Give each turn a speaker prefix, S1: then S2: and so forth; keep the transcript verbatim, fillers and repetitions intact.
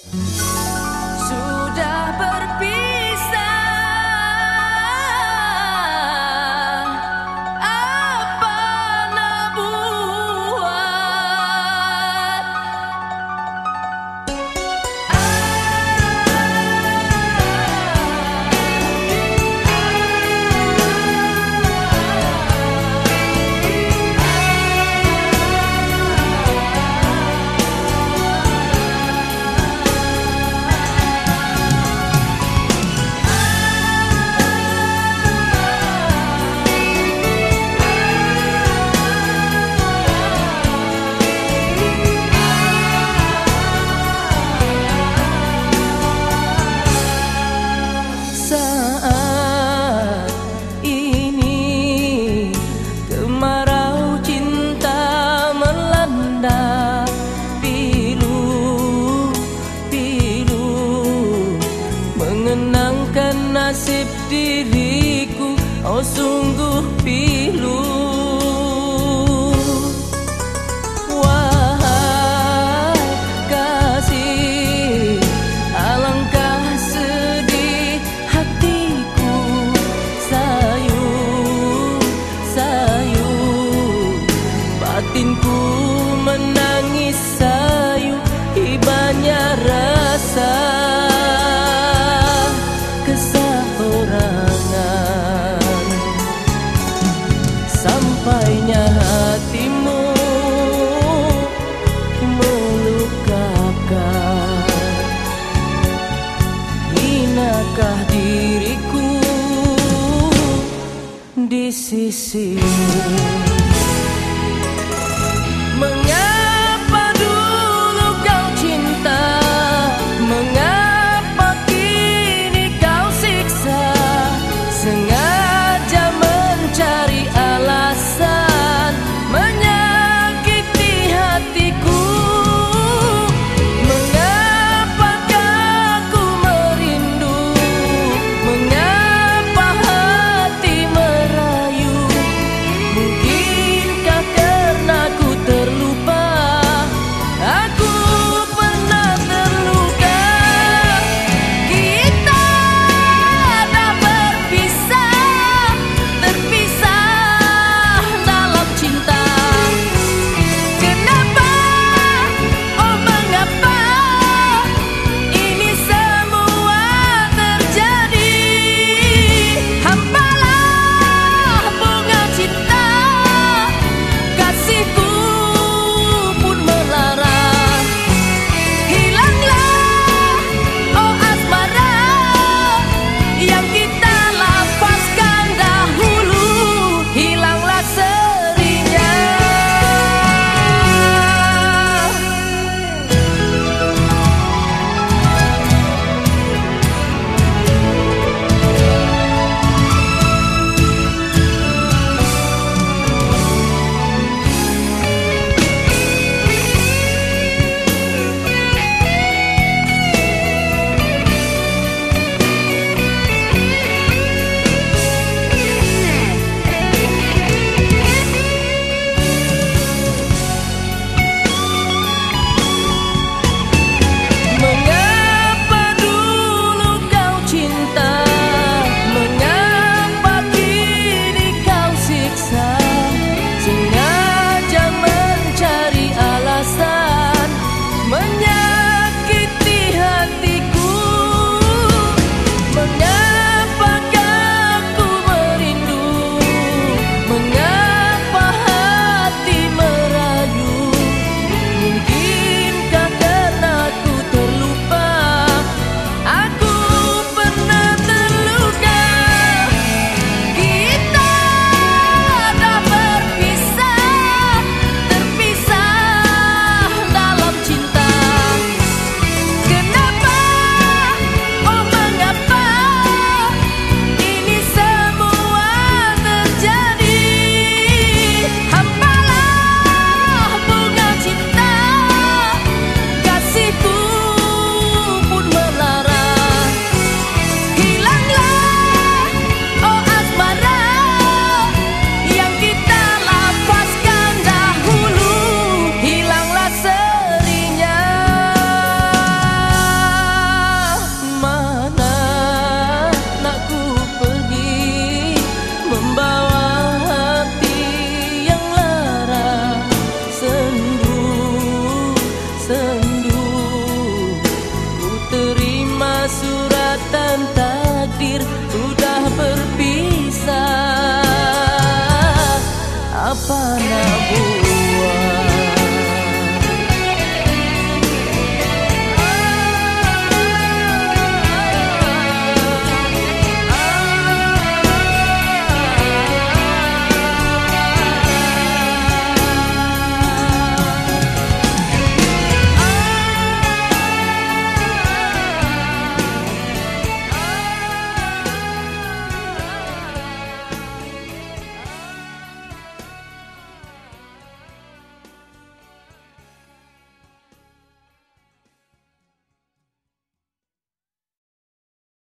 S1: Sudah berpisah, apa nak buat? Saat ini kemarau cinta melanda, pilu, pilu mengenangkan nasib diriku, oh sungguh pilu. Wahai kasih, alangkah sedih hatiku, sayu, sayu, batinku menangis sayu, ibanya rasa keseorangan. Sampainya hatimu melukakan, hinakah diriku di sisimu. Mengapa dulu kau cinta, mengapa kini kau siksa, sengaja mencari alasan menyakiti hatiku. Mengapakah ku merindu, mengapa hati merayu, mungkin terima suratan takdir udah berpisah. Apa nak buat?